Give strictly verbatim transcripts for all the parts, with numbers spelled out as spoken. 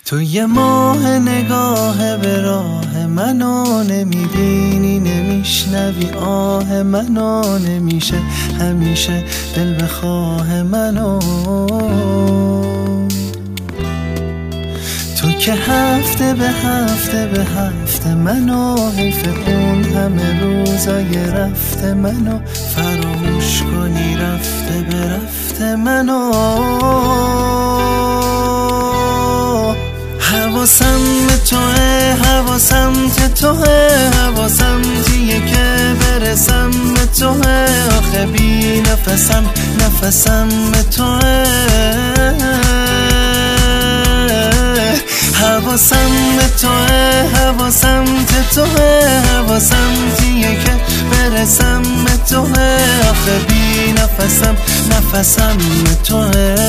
تو یه ماه نگاه به راه منو نمیبینی، نمیشنوی آه منو، نمیشه همیشه دل بخواه منو. تو که هفته به هفته به هفته منو، حیف اون همه روزای رفته منو، فراموش کنی رفته به رفته منو. حواسم به توه، حواسم ته توه، حواسم تیه که برسم به توه. آخه بی نفسم نفسم به توه. حواسم به توه، حواسم ته توه، حواسم تیه که برسم به توه. آخه بی نفسم نفسم به توه.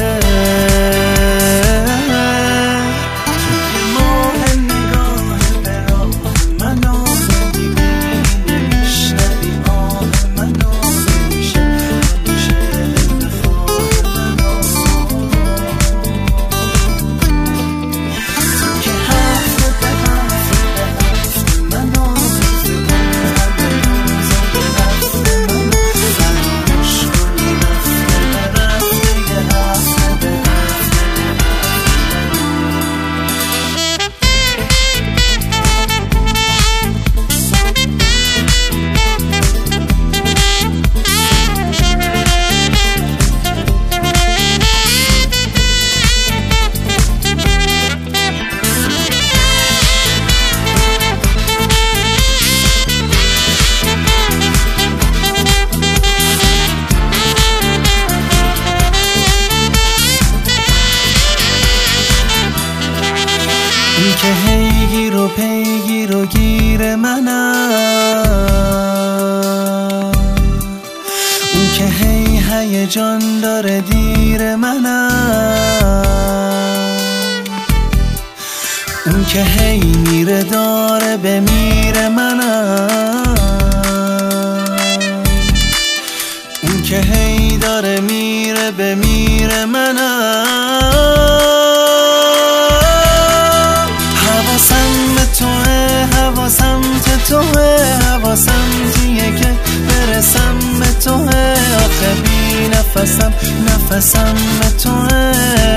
این که هی گیر و پیگیر و گیر منم، اون که هی هیجان داره دیر منم، اون که هی میره داره بمیره منم، اون که هی داره میره بمیره منم. حواسم ته توه، حواسم تیه که برسم به توه. آخه بی نفسم نفسم به توه.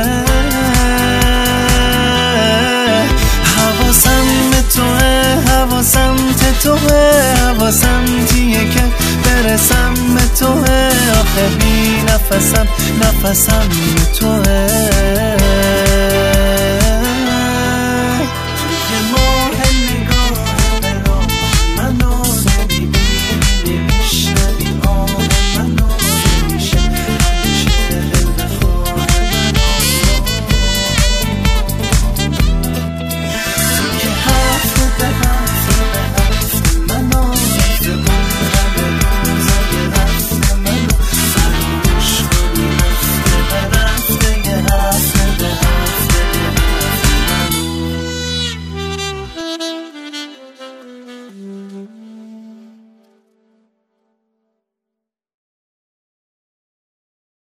حواسم به توه، حواسم ته توه، حواسم تیه که برسم به توه. آخه بی نفسم نفسم به توه.